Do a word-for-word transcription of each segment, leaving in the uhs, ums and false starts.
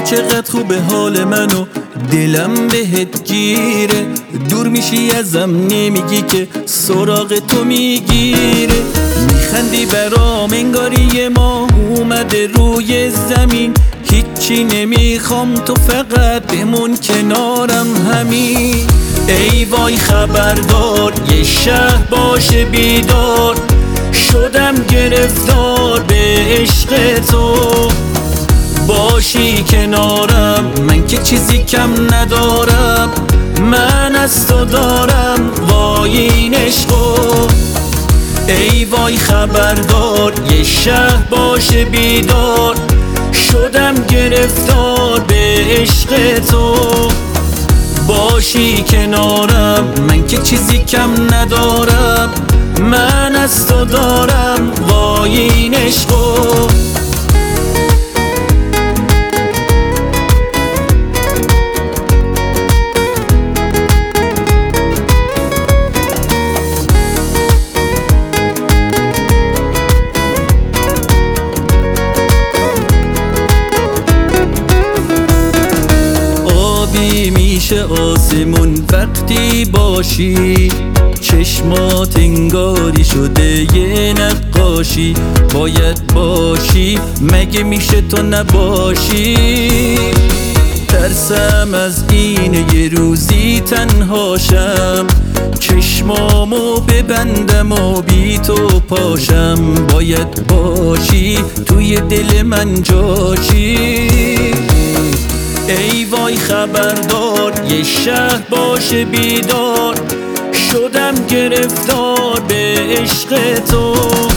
چقدر خوبه حال منو دلم بهت گیره، دور میشی ازم نمیگی که سراغ تو میگیره. میخندی برام انگاری یه ماه اومده روی زمین، هیچی نمیخوام تو فقط بمون کنارم همین. ای وای خبردار یه شهر باشه بیدار، شدم گرفتار به عشق تو. باشی کنارم من که چیزی کم ندارم، من از تو دارم وای این عشقو. ای وای خبردار یه شهر باشه بیدار، شدم گرفتار به عشق تو. باشی کنارم من که چیزی کم ندارم، من از تو دارم وای این عشقو. میشه آسمون وقتی باشی، چشمات انگاری شده یه نقاشی. باید باشی مگه میشه تو نباشی؟ ترسم از این یه روزی تنهاشم، چشمامو ببندم و بی تو پاشم. باید باشی توی دل من جاشی. ای وای خبردار یه شهر باشه بیدار، شدم گرفتار به عشق تو.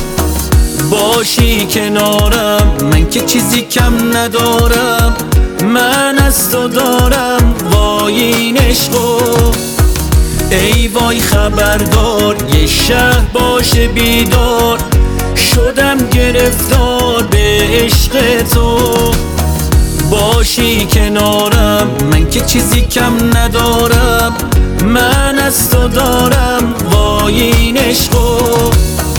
باشی کنارم من که چیزی کم ندارم، من از تو دارم وای این عشقو. ای وای خبردار یه شهر باشه بیدار، شدم گرفتار به عشق تو. باشی کنارم من که چیزی کم ندارم، من از تو دارم وای این عشقو.